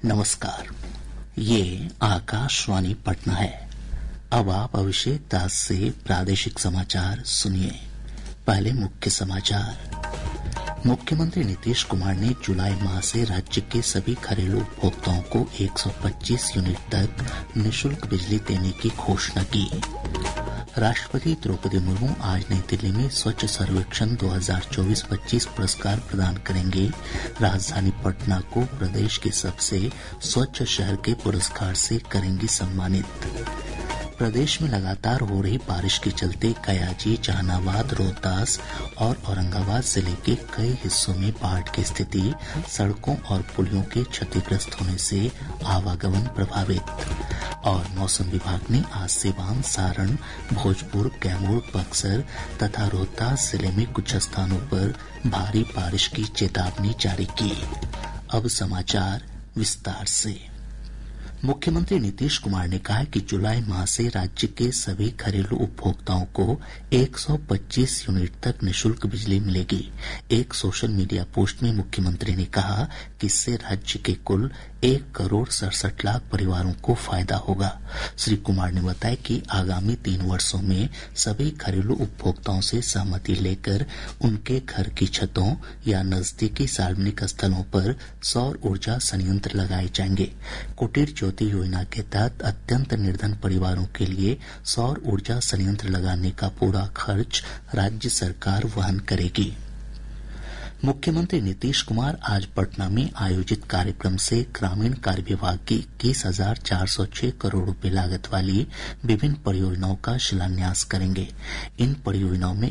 नमस्कार। ये आकाशवाणी पटना है। अब आप अभिषेक दास से प्रादेशिक समाचार सुनिए। पहले मुख्य समाचार। मुख्यमंत्री नीतीश कुमार ने जुलाई माह से राज्य के सभी घरेलू उपभोक्ताओं को 125 यूनिट तक निःशुल्क बिजली देने की घोषणा की। राष्ट्रपति द्रौपदी मुर्मू आज नई दिल्ली में स्वच्छ सर्वेक्षण 2024-25 पुरस्कार प्रदान करेंगे। राजधानी पटना को प्रदेश के सबसे स्वच्छ शहर के पुरस्कार से करेंगी सम्मानित। प्रदेश में लगातार हो रही बारिश के चलते कयाजी, जहानाबाद, रोहतास और औरंगाबाद जिले के कई हिस्सों में बाढ़ की स्थिति, सड़कों और पुलियों के क्षतिग्रस्त होने से आवागमन प्रभावित। और मौसम विभाग ने आज सीवान, सारण, भोजपुर, कैमूर, बक्सर तथा रोहतास जिले में कुछ स्थानों पर भारी बारिश की चेतावनी जारी की। अब समाचार विस्तार से। मुख्यमंत्री नीतीश कुमार ने कहा कि जुलाई माह से राज्य के सभी घरेलू उपभोक्ताओं को 125 यूनिट तक निःशुल्क बिजली मिलेगी। एक सोशल मीडिया पोस्ट में मुख्यमंत्री ने कहा कि इससे राज्य के कुल 1,67,00,000 परिवारों को फायदा होगा। श्री कुमार ने बताया कि आगामी 3 वर्षों में सभी घरेलू उपभोक्ताओं से सहमति लेकर उनके घर की छतों या नजदीकी सार्वजनिक स्थलों पर सौर ऊर्जा संयंत्र लगाए जाएंगे। कुटीर ज्योति योजना के तहत अत्यंत निर्धन परिवारों के लिए सौर ऊर्जा संयंत्र लगाने का पूरा खर्च राज्य सरकार वहन करेगी। मुख्यमंत्री नीतीश कुमार आज पटना में आयोजित कार्यक्रम से ग्रामीण कार्य विभाग की 21,406 करोड़ रुपए लागत वाली विभिन्न परियोजनाओं का शिलान्यास करेंगे। इन परियोजनाओं में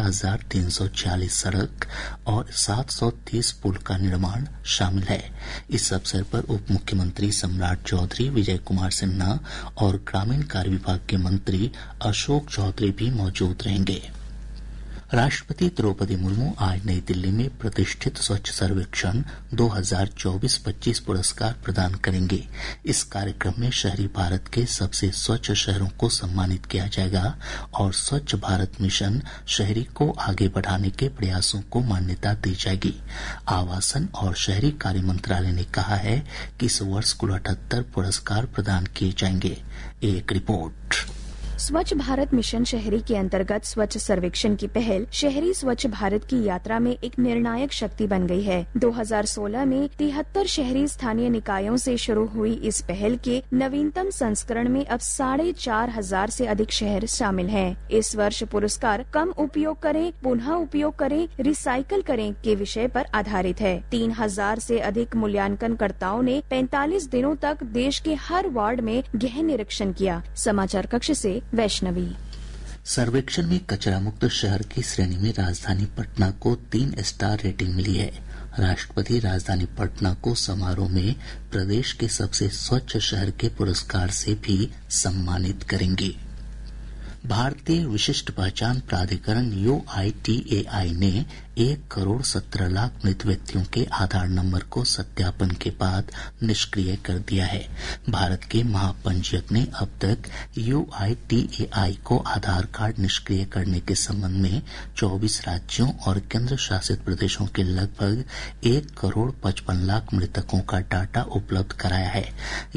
11,346 सड़क और 730 पुल का निर्माण शामिल है। इस अवसर पर उप मुख्यमंत्री सम्राट चौधरी, विजय कुमार सिन्हा और ग्रामीण कार्य विभाग के मंत्री अशोक चौधरी भी मौजूद रहेंगे। राष्ट्रपति द्रौपदी मुर्मू आज नई दिल्ली में प्रतिष्ठित स्वच्छ सर्वेक्षण 2024-25 पुरस्कार प्रदान करेंगे। इस कार्यक्रम में शहरी भारत के सबसे स्वच्छ शहरों को सम्मानित किया जाएगा और स्वच्छ भारत मिशन शहरी को आगे बढ़ाने के प्रयासों को मान्यता दी जाएगी। आवासन और शहरी कार्य मंत्रालय ने कहा है कि इस वर्ष कुल 78 पुरस्कार प्रदान किए जाएंगे। एक रिपोर्ट। स्वच्छ भारत मिशन शहरी के अंतर्गत स्वच्छ सर्वेक्षण की पहल शहरी स्वच्छ भारत की यात्रा में एक निर्णायक शक्ति बन गई है। 2016 में 73 शहरी स्थानीय निकायों से शुरू हुई इस पहल के नवीनतम संस्करण में अब 4,500 से अधिक शहर शामिल हैं। इस वर्ष पुरस्कार कम उपयोग करें, पुनः उपयोग करें, रिसाइकल करें के विषय पर आधारित है। 3,000 से अधिक मूल्यांकनकर्ताओं ने 45 दिनों तक देश के हर वार्ड में गहन निरीक्षण किया। समाचार कक्ष से वैष्णवी। सर्वेक्षण में कचरा मुक्त शहर की श्रेणी में राजधानी पटना को 3 स्टार रेटिंग मिली है। राष्ट्रपति राजधानी पटना को समारोह में प्रदेश के सबसे स्वच्छ शहर के पुरस्कार से भी सम्मानित करेंगे। भारतीय विशिष्ट पहचान प्राधिकरण UITAI ने 1,17,00,000 मृत व्यक्तियों के आधार नंबर को सत्यापन के बाद निष्क्रिय कर दिया है। भारत के महापंजीयक ने अब तक UITAI को आधार कार्ड निष्क्रिय करने के संबंध में 24 राज्यों और केंद्र शासित प्रदेशों के लगभग 1,55,00,000 मृतकों का डाटा उपलब्ध कराया है।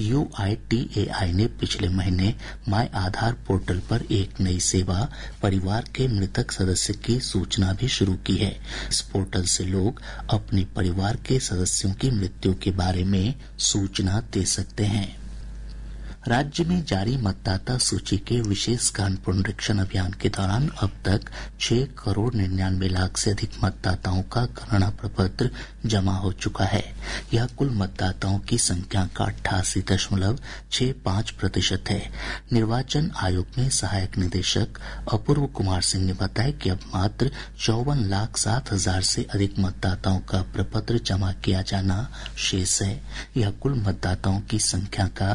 UITAI ने पिछले महीने माय आधार पोर्टल पर एक नई सेवा परिवार के मृतक सदस्य की सूचना भी शुरू की है। इस पोर्टल से लोग अपने परिवार के सदस्यों की मृत्यु के बारे में सूचना दे सकते हैं। राज्य में जारी मतदाता सूची के विशेष गहन पुनरीक्षण अभियान के दौरान अब तक 6,99,00,000 से अधिक मतदाताओं का गणना प्रपत्र जमा हो चुका है। यह कुल मतदाताओं की संख्या का 88.65% है। निर्वाचन आयोग में सहायक निदेशक अपूर्व कुमार सिंह ने बताया कि अब मात्र 54,07,000 से अधिक मतदाताओं का प्रपत्र जमा किया जाना शेष है। यह कुल मतदाताओं की संख्या का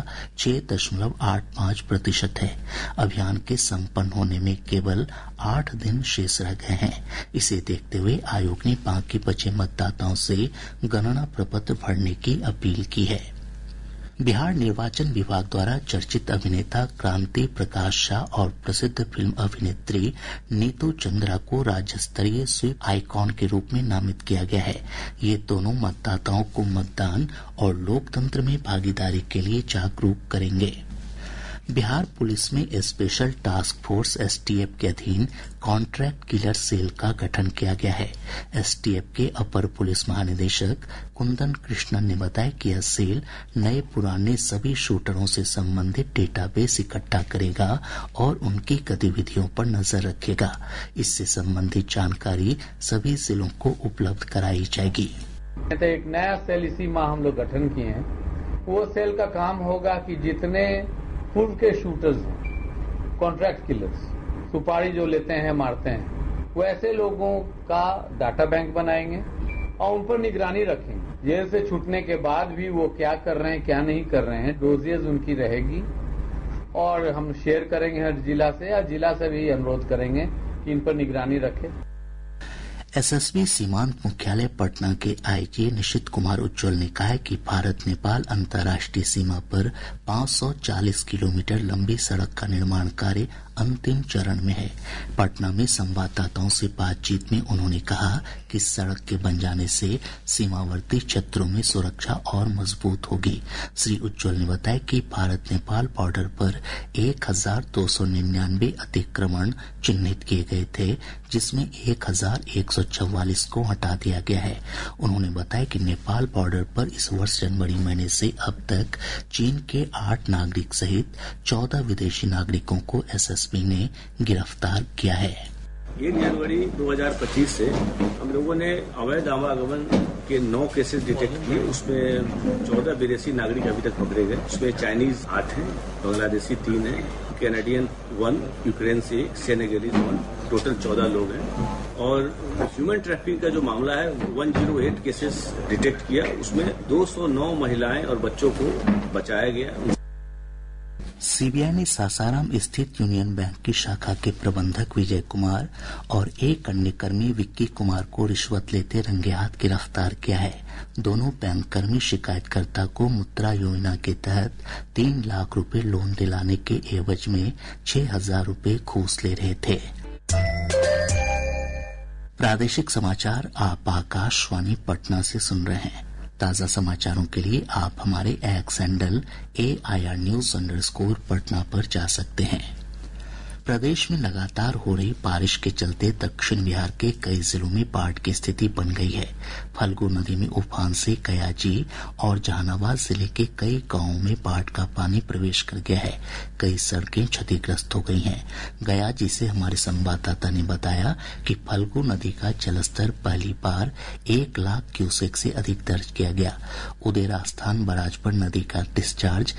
6.85% है। अभियान के संपन्न होने में केवल 8 दिन शेष रह गए हैं। इसे देखते हुए आयोग ने बाकी बचे मतदाताओं से गणना प्रपत्र भरने की अपील की है। बिहार निर्वाचन विभाग द्वारा चर्चित अभिनेता क्रांति प्रकाश शाह और प्रसिद्ध फिल्म अभिनेत्री नीतू चंद्रा को राज्य स्तरीय स्वीप आइकॉन के रूप में नामित किया गया है। ये दोनों मतदाताओं को मतदान और लोकतंत्र में भागीदारी के लिए जागरूक करेंगे। बिहार पुलिस में स्पेशल टास्क फोर्स एसटीएफ के अधीन कॉन्ट्रैक्ट किलर सेल का गठन किया गया है। एसटीएफ के अपर पुलिस महानिदेशक कुंदन कृष्णन ने बताया कि यह सेल नए पुराने सभी शूटरों से संबंधित डेटाबेस इकट्ठा करेगा और उनकी गतिविधियों पर नजर रखेगा। इससे संबंधित जानकारी सभी जिलों को उपलब्ध कराई जाएगी। एक नया सेल इसी माह हम लोग गठन किए हैं। वो सेल का काम होगा कि जितने पूर्व के शूटर्स हैं, कॉन्ट्रैक्ट किलर्स, सुपारी जो लेते हैं मारते हैं, वो ऐसे लोगों का डाटा बैंक बनाएंगे और उन पर निगरानी रखेंगे। जेल से छूटने के बाद भी वो क्या कर रहे हैं क्या नहीं कर रहे हैं, डोजेज उनकी रहेगी और हम शेयर करेंगे हर जिला से, या जिला से भी अनुरोध करेंगे कि इन पर निगरानी रखें। एसएसबी सीमांत मुख्यालय पटना के आईजी निशित कुमार उज्ज्वल ने कहा है कि भारत नेपाल अंतर्राष्ट्रीय सीमा पर 540 किलोमीटर लंबी सड़क का निर्माण कार्य अंतिम चरण में है। पटना में संवाददाताओं से बातचीत में उन्होंने कहा कि सड़क के बन जाने से सीमावर्ती क्षेत्रों में सुरक्षा और मजबूत होगी। श्री उज्ज्वल ने बताया कि भारत नेपाल बॉर्डर पर 1299 अतिक्रमण चिन्हित किए गए थे, जिसमें 1144 को हटा दिया गया है। उन्होंने बताया कि नेपाल बॉर्डर पर इस वर्ष जनवरी महीने से अब तक चीन के 8 नागरिक सहित 14 विदेशी नागरिकों को एसएसबी ने गिरफ्तार किया है। 1 जनवरी 2025 से हम लोगों ने अवैध आवागमन के 9 केसेस डिटेक्ट किए। उसमें 14 विदेशी नागरिक अभी तक पकड़े गए। उसमें चाइनीज 8 हैं, बांग्लादेशी 3 हैं, कैनेडियन 1, यूक्रेन से 1, सेनेगलीज 1, टोटल 14 लोग हैं। और ह्यूमन ट्रैफिकिंग का जो मामला है 108 केसेस डिटेक्ट किया। उसमें 209 महिलाएं और बच्चों को बचाया गया। सीबीआई ने सासाराम स्थित यूनियन बैंक की शाखा के प्रबंधक विजय कुमार और एक अन्य कर्मी विक्की कुमार को रिश्वत लेते रंगे हाथ गिरफ्तार किया है। दोनों बैंक कर्मी शिकायतकर्ता को मुद्रा योजना के तहत 3 लाख रुपए लोन दिलाने के एवज में 6,000 रुपए घूस ले रहे थे। प्रादेशिक समाचार आप आकाशवाणी पटना से सुन रहे हैं। ताज़ा समाचारों के लिए आप हमारे X handle AIR News_ Patna पर जा सकते हैं। प्रदेश में लगातार हो रही बारिश के चलते दक्षिण बिहार के कई जिलों में बाढ़ की स्थिति बन गई है। फल्गु नदी में उफान से कयाजी और जहानाबाद जिले के कई गांवों में बाढ़ का पानी प्रवेश कर गया है। कई सड़कें क्षतिग्रस्त हो गई हैं। गयाजी से हमारे संवाददाता ने बताया कि फल्गु नदी का जलस्तर पहली बार 1 लाख क्यूसेक से अधिक दर्ज किया गया। उदेरा स्थान बराज पर नदी का डिस्चार्ज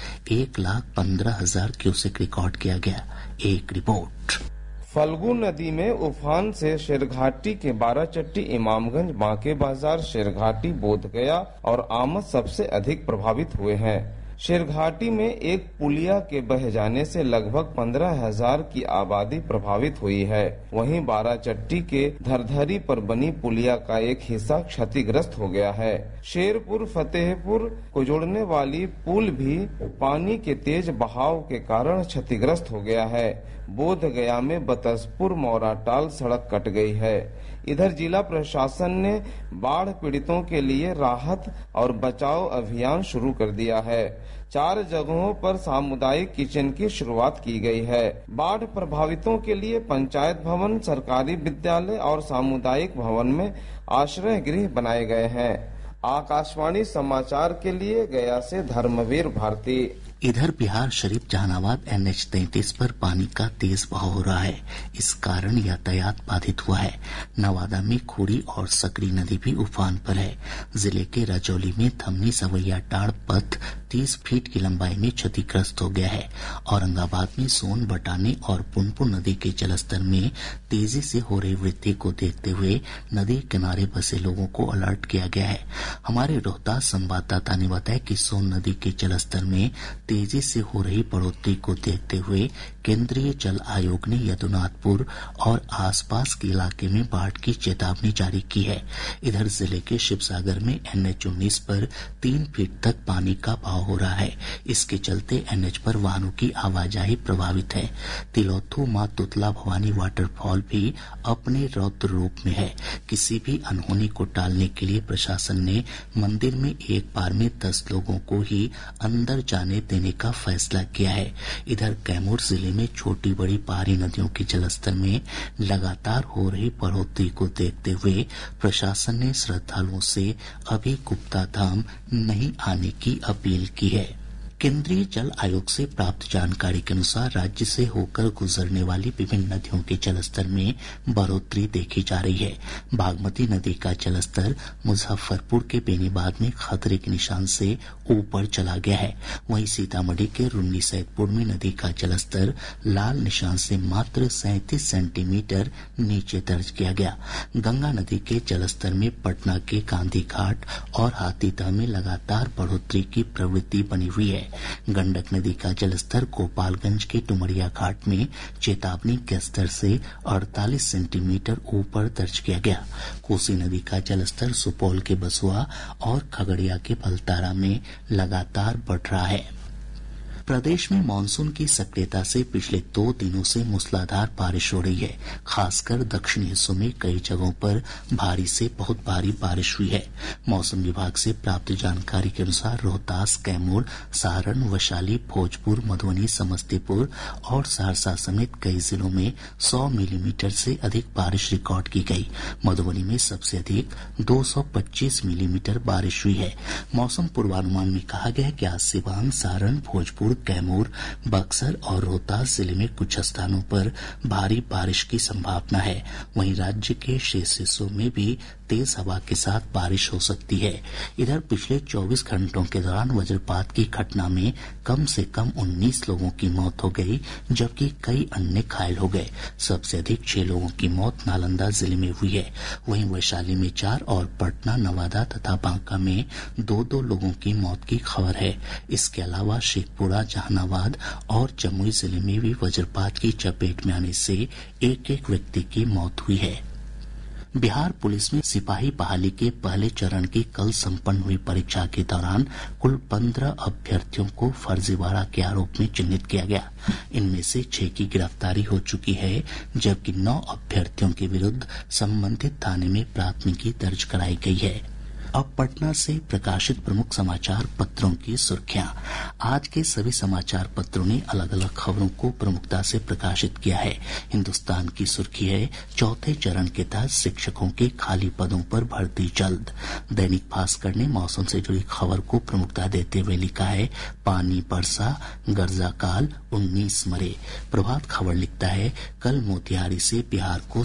1,15,000 क्यूसेक रिकॉर्ड किया गया। एक रिपोर्ट। फल्गु नदी में उफान से शेरघाटी के बाराचट्टी, इमामगंज, बांके बाजार, शेरघाटी, बोधगया और आमद सबसे अधिक प्रभावित हुए हैं। शेरघाटी में एक पुलिया के बह जाने से लगभग 15,000 की आबादी प्रभावित हुई है। वहीं बाराचट्टी के धरधरी पर बनी पुलिया का एक हिस्सा क्षतिग्रस्त हो गया है। शेरपुर फतेहपुर को जोड़ने वाली पुल भी पानी के तेज बहाव के कारण क्षतिग्रस्त हो गया है। बोधगया में बतसपुर मौराटाल सड़क कट गई है। इधर जिला प्रशासन ने बाढ़ पीड़ितों के लिए राहत और बचाव अभियान शुरू कर दिया है। 4 जगहों पर सामुदायिक किचन की शुरुआत की गई है। बाढ़ प्रभावितों के लिए पंचायत भवन, सरकारी विद्यालय और सामुदायिक भवन में आश्रय गृह बनाए गए हैं। आकाशवाणी समाचार के लिए गया से धर्मवीर भारती। इधर बिहार शरीफ जहानाबाद NH-33 पर पानी का तेज बहाव हो रहा है। इस कारण यातायात बाधित हुआ है। नवादा में खूरी और सकरी नदी भी उफान पर है। जिले के रजौली में थमनी सवैया टाड़ पथ 30 फीट की लंबाई में क्षतिग्रस्त हो गया है। औरंगाबाद में सोन बटाने और पुनपुन नदी के जलस्तर में तेजी से हो रही वृद्धि को देखते हुए नदी किनारे बसे लोगों को अलर्ट किया गया है। हमारे रोहतास संवाददाता ने बताया कि सोन नदी के जलस्तर में तेजी से हो रही बढ़ोतरी को देखते हुए केंद्रीय जल आयोग ने यदुनाथपुर और आसपास के इलाके में बाढ़ की चेतावनी जारी की है। इधर जिले के शिवसागर में NH-19 पर 3 फीट तक पानी का बहाव हो रहा है। इसके चलते NH पर वाहनों की आवाजाही प्रभावित है। तिलोथू मां तुतला भवानी वाटरफॉल भी अपने रौद्र रूप में है। किसी भी अनहोनी को टालने के लिए प्रशासन ने मंदिर में एक बार में 10 लोगों को ही अंदर जाने देने का फैसला किया है। इधर कैमूर जिले में छोटी बड़ी पहाड़ी नदियों के जलस्तर में लगातार हो रही बढ़ोतरी को देखते हुए प्रशासन ने श्रद्धालुओं से अभी गुप्ता धाम नहीं आने की अपील की है। केंद्रीय जल आयोग से प्राप्त जानकारी के अनुसार राज्य से होकर गुजरने वाली विभिन्न नदियों के जलस्तर में बढ़ोतरी देखी जा रही है। बागमती नदी का जलस्तर मुजफ्फरपुर के बेनीबाद में खतरे के निशान से ऊपर चला गया है। वहीं सीतामढ़ी के रुन्नी सैदपुर में नदी का जलस्तर लाल निशान से मात्र 37 सेंटीमीटर नीचे दर्ज किया गया। गंगा नदी के जलस्तर में पटना के गांधी घाट और हाथीदह में लगातार बढ़ोतरी की प्रवृत्ति बनी हुई है। गंडक नदी का जलस्तर गोपालगंज के डुमरिया घाट में चेतावनी के स्तर से 48 सेंटीमीटर ऊपर दर्ज किया गया। कोसी नदी का जलस्तर सुपौल के बसुआ और खगड़िया के बलतारा में लगातार बढ़ रहा है। प्रदेश में मानसून की सक्रियता से पिछले 2 दिनों से मूसलाधार बारिश हो रही है। खासकर दक्षिणी हिस्सों में कई जगहों पर भारी से बहुत भारी बारिश हुई है। मौसम विभाग से प्राप्त जानकारी के अनुसार रोहतास, कैमूर, सारण, वैशाली, भोजपुर, मधुबनी, समस्तीपुर और सहरसा समेत कई जिलों में 100 मिलीमीटर से अधिक बारिश रिकॉर्ड की गई। मधुबनी में सबसे अधिक 225 मिलीमीटर बारिश हुई है। मौसम पूर्वानुमान में कहा गया है कि आज सिवान, सारण, भोजपुर, कैमूर, बक्सर और रोहतास जिले में कुछ स्थानों पर भारी बारिश की संभावना है। वहीं राज्य के शेष हिस्सों में भी तेज हवा के साथ बारिश हो सकती है। इधर पिछले 24 घंटों के दौरान वज्रपात की घटना में कम से कम 19 लोगों की मौत हो गई, जबकि कई अन्य घायल हो गए। सबसे अधिक 6 लोगों की मौत नालंदा जिले में हुई है। वहीं वैशाली में 4 और पटना, नवादा तथा बांका में 2-2 लोगों की मौत की खबर है। इसके अलावा शेखपुरा, जहानाबाद और जमुई जिले में भी वज्रपात की चपेट में आने से एक व्यक्ति की मौत हुई है। बिहार पुलिस में सिपाही बहाली के पहले चरण की कल संपन्न हुई परीक्षा के दौरान कुल 15 अभ्यर्थियों को फर्जीवाड़ा के आरोप में चिन्हित किया गया। इनमें से 6 की गिरफ्तारी हो चुकी है, जबकि 9 अभ्यर्थियों के विरुद्ध संबंधित थाने में प्राथमिकी दर्ज कराई गई है। अब पटना से प्रकाशित प्रमुख समाचार पत्रों की सुर्खियां। आज के सभी समाचार पत्रों ने अलग अलग खबरों को प्रमुखता से प्रकाशित किया है। हिन्दुस्तान की सुर्खी है, चौथे चरण के तहत शिक्षकों के खाली पदों पर भर्ती जल्द। दैनिक भास्कर ने मौसम से जुड़ी खबर को प्रमुखता देते हुए लिखा है, पानी बरसा, गर्जा काल, 19 मरे। प्रभात खबर लिखता है, कल मोतिहारी से बिहार को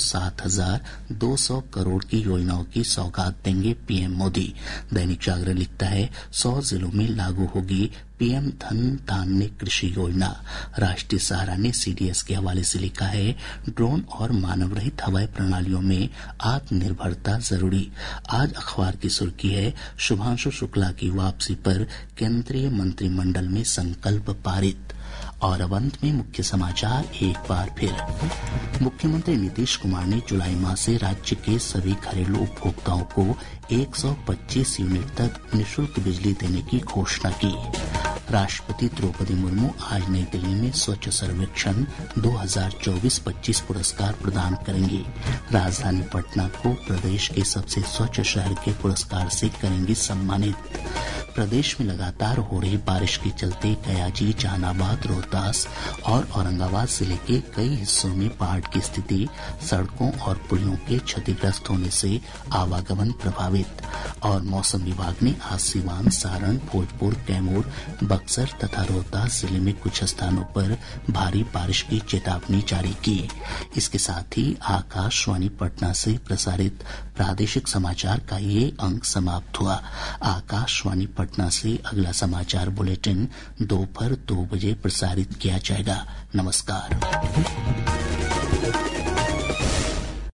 7,200 करोड़ की योजनाओं की सौगात देंगे पीएम मोदी। दैनिक जागरण लिखता है, 100 जिलों में लागू होगी पीएम धन धान्य कृषि योजना। राष्ट्रीय सहारा ने सीडीएस के हवाले से लिखा है, ड्रोन और मानव रहित हवाई प्रणालियों में आत्मनिर्भरता जरूरी। आज अखबार की सुर्खी है, शुभांशु शुक्ला की वापसी पर केंद्रीय मंत्रिमंडल में संकल्प पारित। और अब अंत में मुख्य समाचार एक बार फिर। मुख्यमंत्री नीतीश कुमार ने जुलाई माह से राज्य के सभी घरेलू उपभोक्ताओं को 125 यूनिट तक निःशुल्क बिजली देने की घोषणा की। राष्ट्रपति द्रौपदी मुर्मू आज नई दिल्ली में स्वच्छ सर्वेक्षण 2024-25 पुरस्कार प्रदान करेंगी। राजधानी पटना को प्रदेश के सबसे स्वच्छ शहर के पुरस्कार से करेंगी सम्मानित। प्रदेश में लगातार हो रही बारिश के चलते गयाजी, जहानाबाद, रोहतास और औरंगाबाद जिले के कई हिस्सों में बाढ़ की स्थिति, सड़कों और पुलियों के क्षतिग्रस्त होने से आवागमन प्रभावित। और मौसम विभाग ने आज सिवान, सारण, भोजपुर, कैमूर, बक्सर तथा रोहतास जिले में कुछ स्थानों पर भारी बारिश की चेतावनी जारी की। इसके साथ ही आकाशवाणी पटना से प्रसारित प्रादेशिक समाचार का ये अंक समाप्त हुआ। आकाशवाणी पटना से अगला समाचार बुलेटिन दोपहर 2 बजे प्रसारित किया जाएगा। नमस्कार।